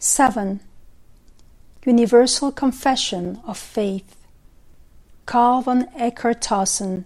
7. Universal Confession of Faith. Carl von Eckartshausen.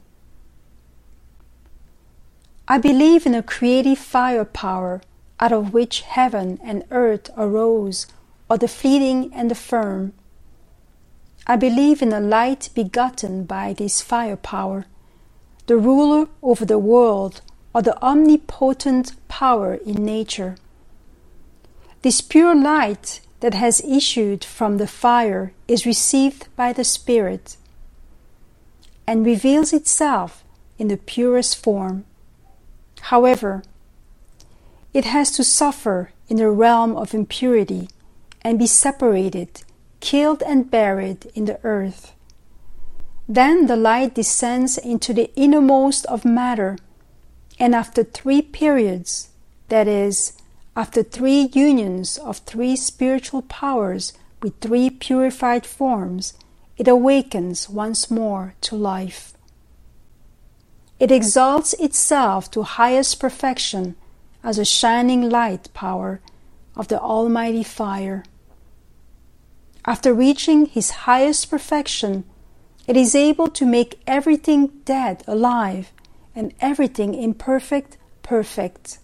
I believe in a creative firepower out of which heaven and earth arose, or the fleeting and the firm. I believe in a light begotten by this firepower, the ruler over the world, or the omnipotent power in nature. This pure light that has issued from the fire is received by the Spirit and reveals itself in the purest form. However, it has to suffer in the realm of impurity and be separated, killed and buried in the earth. Then the light descends into the innermost of matter, and after 3 periods, that is, after 3 unions of 3 spiritual powers with 3 purified forms, it awakens once more to life. It exalts itself to highest perfection as a shining light power of the Almighty Fire. After reaching His highest perfection, it is able to make everything dead alive and everything imperfect perfect.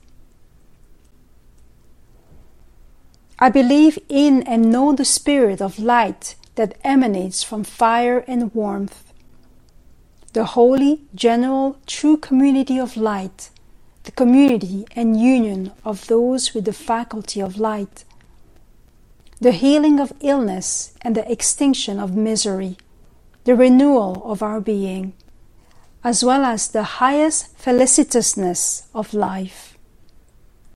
I believe in and know the spirit of light that emanates from fire and warmth. The holy, general, true community of light, the community and union of those with the faculty of light, the healing of illness and the extinction of misery, the renewal of our being, as well as the highest felicitousness of life.